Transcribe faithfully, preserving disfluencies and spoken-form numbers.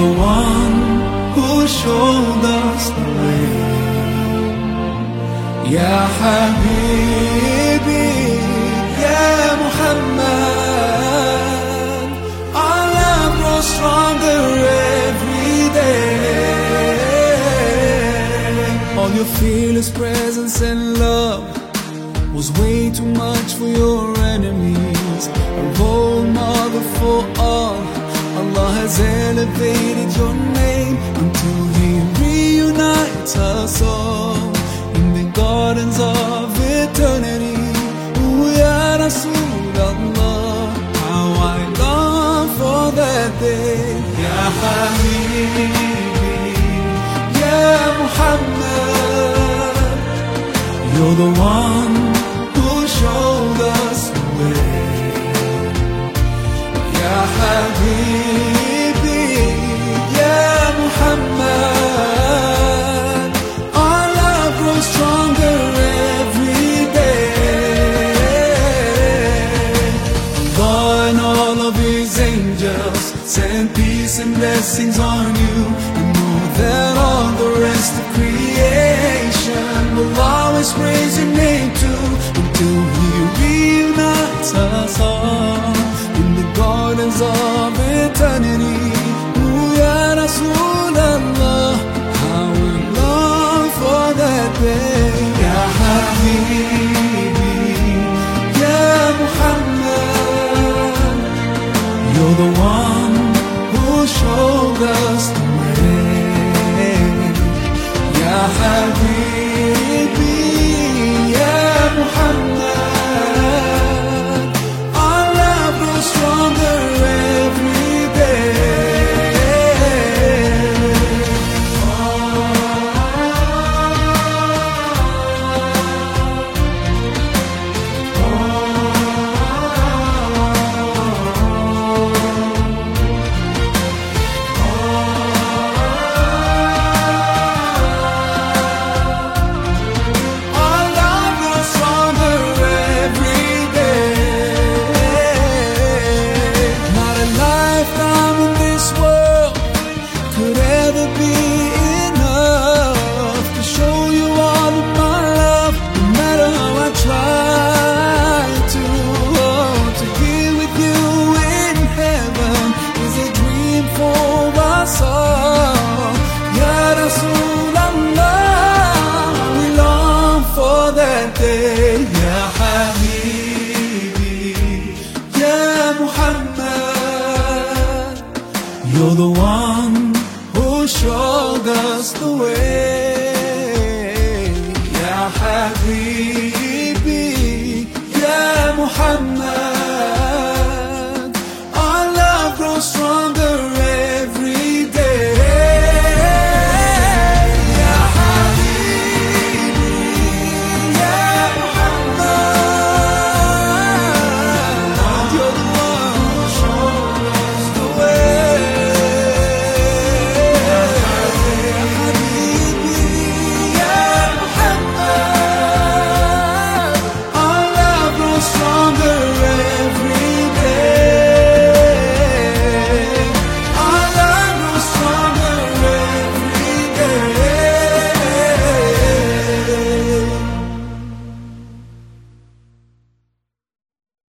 the one who showed us the way. Ya Habibi, Ya Muhammad, our love grows stronger every day. All your fearless presence and love was way too much for your enemies. A role model for all, Allah has elevated your name until He reunites us all in the gardens of eternity. Ooh, Ya Rasulallah, how I long for that day. Ya Habibi, Ya Muhammad, you're the one who showed us the way. Ya Habibi, Ya Muhammad, our love grows stronger every day. God and all of His angels send peace and blessings on you, and know that all the rest of creation will always praise your name too, until He reunites us all in the gardens of eternity. Ooh, Ya Rasulallah, how we long for that day. Ya Habibi, Ya Muhammad, you're the one who showed us the way. Ya Habibi, Ya Muhammad, our love grows stronger every day. Our love grows stronger every day. Not a lifetime in this world could ever be enough to show you all of my love, no matter how I try to. Oh, to be with you in heaven is a dream for us all. Ya Rasulallah, we long for that day. Ya Habibi, Ya Muhammad, you're the one who showed us the way.